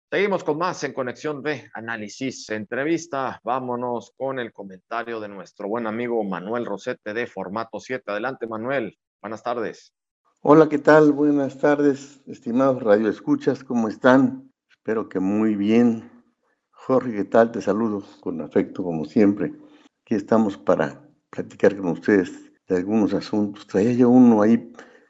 Seguimos con más en Conexión B, análisis, entrevista. Vámonos con el comentario de nuestro buen amigo Manuel Rosete de Formato 7. Adelante, Manuel. Buenas tardes. Hola, ¿qué tal? Buenas tardes, estimados radioescuchas, ¿cómo están? Espero que muy bien. Jorge, ¿qué tal? Te saludo con afecto, como siempre. Aquí estamos para platicar con ustedes de algunos asuntos. Traía yo uno ahí,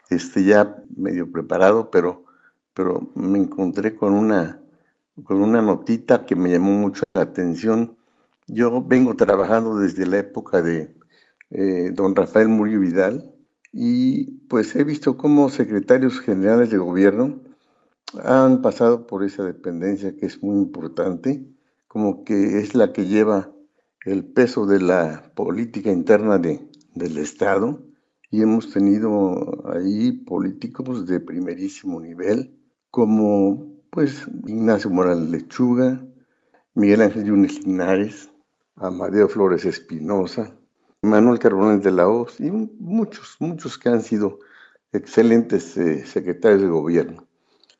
ya medio preparado, pero me encontré con una notita que me llamó mucho la atención. Yo vengo trabajando desde la época de don Rafael Murillo Vidal, y pues he visto cómo secretarios generales de gobierno han pasado por esa dependencia que es muy importante, como que es la que lleva el peso de la política interna del Estado, y hemos tenido ahí políticos de primerísimo nivel, como pues Ignacio Morales Lechuga, Miguel Ángel Yunes Linares, Amadeo Flores Espinosa, Manuel Carbonell de la Hoz y muchos que han sido excelentes secretarios de gobierno.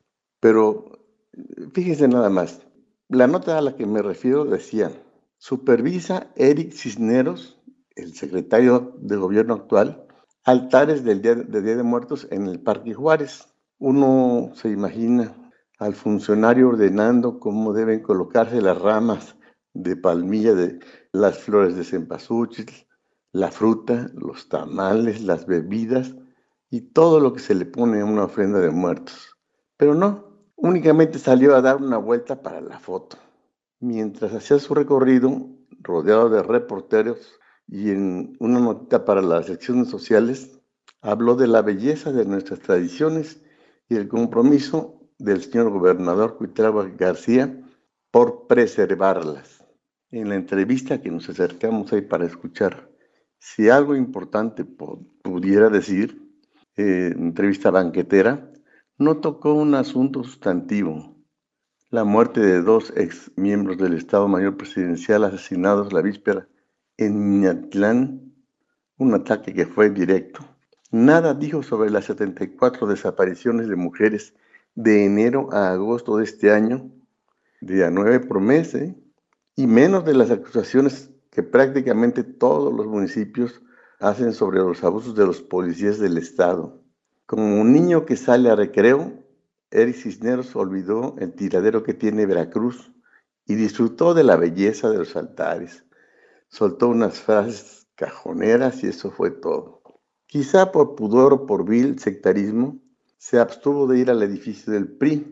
Pero fíjese nada más, la nota a la que me refiero decía: supervisa Eric Cisneros, el secretario de gobierno actual, altares del Día de Muertos en el Parque Juárez. Uno se imagina al funcionario ordenando cómo deben colocarse las ramas de palmilla, de las flores de cempasúchil, la fruta, los tamales, las bebidas y todo lo que se le pone a una ofrenda de muertos. Pero no, únicamente salió a dar una vuelta para la foto. Mientras hacía su recorrido, rodeado de reporteros, y en una notita para las secciones sociales, habló de la belleza de nuestras tradiciones y el compromiso del señor gobernador Cuitlava García por preservarlas. En la entrevista que nos acercamos ahí para escuchar, si algo importante pudiera decir, entrevista banquetera, no tocó un asunto sustantivo: la muerte de dos ex miembros del Estado Mayor Presidencial asesinados la víspera en Miatlán, un ataque que fue directo. Nada dijo sobre las 74 desapariciones de mujeres de enero a agosto de este año, día 9 por mes, y menos de las acusaciones que prácticamente todos los municipios hacen sobre los abusos de los policías del Estado. Como un niño que sale a recreo, Eric Cisneros olvidó el tiradero que tiene Veracruz y disfrutó de la belleza de los altares. Soltó unas frases cajoneras y eso fue todo. Quizá por pudor o por vil sectarismo, se abstuvo de ir al edificio del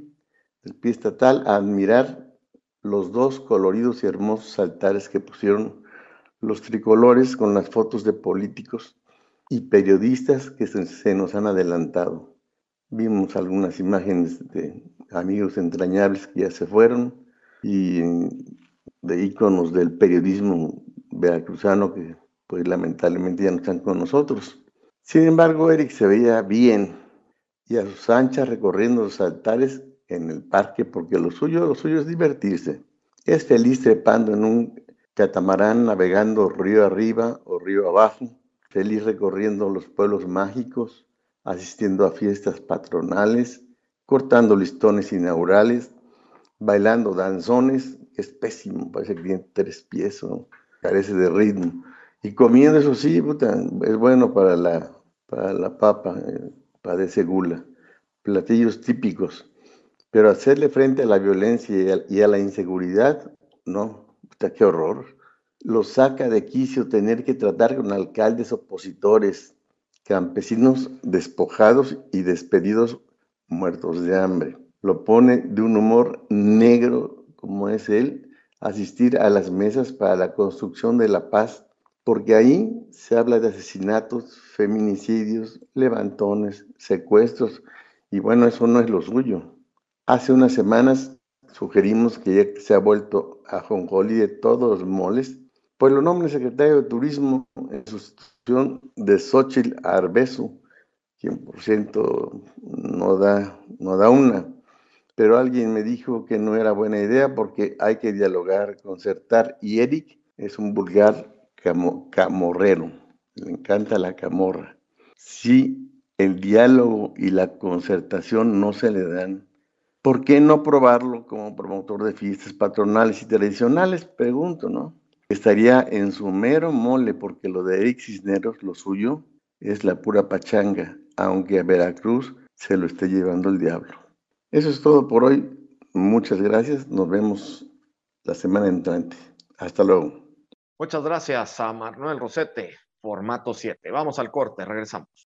PRI estatal, a admirar los dos coloridos y hermosos altares que pusieron los tricolores con las fotos de políticos y periodistas que se nos han adelantado. Vimos algunas imágenes de amigos entrañables que ya se fueron, y de íconos del periodismo veracruzano que pues lamentablemente ya no están con nosotros. Sin embargo, Eric se veía bien y a sus anchas recorriendo los altares en el parque, porque lo suyo es divertirse. Es feliz trepando en un catamarán, navegando río arriba o río abajo, feliz recorriendo los pueblos mágicos, asistiendo a fiestas patronales, cortando listones inaugurales, bailando danzones, que es pésimo, parece que tiene tres pies, ¿no? Carece de ritmo. Y comiendo, eso sí, puta, es bueno para la papa, padece gula. Platillos típicos. Pero hacerle frente a la violencia y a la inseguridad, no, puta, qué horror. Lo saca de quicio tener que tratar con alcaldes opositores, campesinos despojados y despedidos muertos de hambre. Lo pone de un humor negro, como es él, asistir a las mesas para la construcción de la paz, porque ahí se habla de asesinatos, feminicidios, levantones, secuestros, y bueno, eso no es lo suyo. Hace unas semanas sugerimos que, ya que se ha vuelto a ajonjolí de todos los moles, pues lo nombre secretario de Turismo en sustitución de Xóchitl Arbezu, quien por cierto no da una. Pero alguien me dijo que no era buena idea porque hay que dialogar, concertar, y Eric es un vulgar camorrero, le encanta la camorra. Si el diálogo y la concertación no se le dan, ¿por qué no probarlo como promotor de fiestas patronales y tradicionales? Pregunto, ¿no? Estaría en su mero mole, porque lo de Eric Cisneros, lo suyo, es la pura pachanga, aunque a Veracruz se lo esté llevando el diablo. Eso es todo por hoy. Muchas gracias. Nos vemos la semana entrante. Hasta luego. Muchas gracias a Manuel Rosete, formato 7. Vamos al corte, regresamos.